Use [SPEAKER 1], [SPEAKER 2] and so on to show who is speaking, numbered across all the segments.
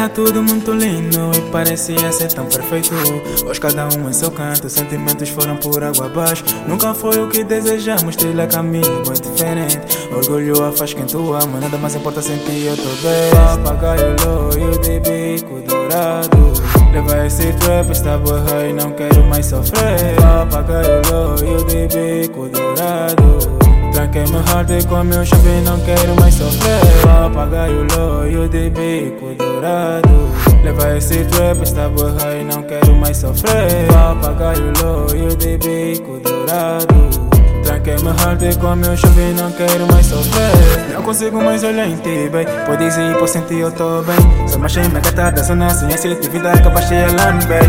[SPEAKER 1] tudo muito lindo e parecia ser tão perfeito. Hoje cada um em seu canto, sentimentos foram por água abaixo. Nunca foi o que desejamos, trilha caminho bem diferente. Orgulho faz quem tu ama, nada mais importa sentir eu tô bem. Papagaio loiro de bico dourado, leva esse trap, está borra e não quero mais sofrer. Papagaio loiro de bico dourado, tranquei meu heart e com meu chave não quero mais sofrer. Papagaio loiro de bico dourado, leva esse trap, está borra e não quero mais sofrer. Papagaio loiro de bico dourado, tranquei meu heart e com meu chave não quero mais sofrer. Não consigo mais olhar em ti, bem. Podes ir por sentir eu tô bem. Só marchei minha gatada, só nasci em assertividade, acabaste alando bem.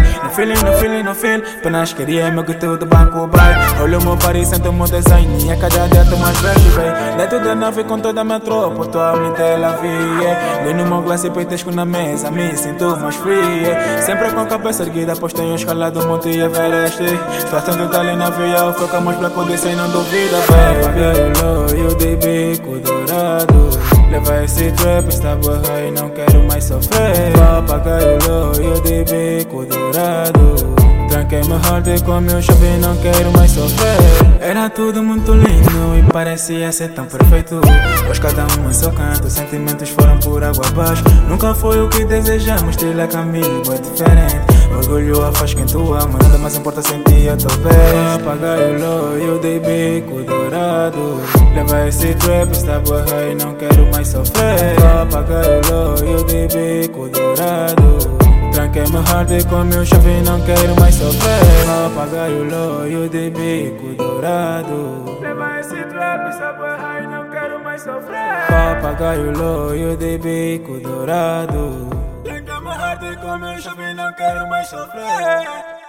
[SPEAKER 1] No feeling, apenas queria meu grito do banco, bem. Olho meu país, sento o meu design e a cada dia tô mais velho, bem. Dentro da nave com toda a minha tropa, tua mente ela via. Lê no meu glass e peitesco na mesa, me sinto mais free. Sempre com a cabeça erguida, postei um escalado, monte e everest. Situação de ali na via, eu foco mais black desse e não duvida, bem. Papagaio loiro de bico dourado, leva esse trap, está borra e não quero mais sofrer. Papagaio loiro de bico dourado, tranquei meu heart e com meu chave não quero mais sofrer. Era tudo muito lindo e parecia ser tão perfeito. Hoje cada um em seu canto, sentimentos foram por água abaixo. Nunca foi o que desejamos, trilha caminho é diferente. Orgulho faz quem tu ama, nada mais importa sentir eu tô bem. Papagaio loiro de bico dourado, leva esse trap, está borra e não quero mais sofrer. Papagaio loiro de bico dourado, tranquei meu heart e com meu chave não quero mais sofrer. Papagaio loiro de bico dourado, leva esse trap, está borra e não quero mais sofrer. Papagaio loiro de bico dourado, tranquei meu heart e com meu chave não quero mais sofrer.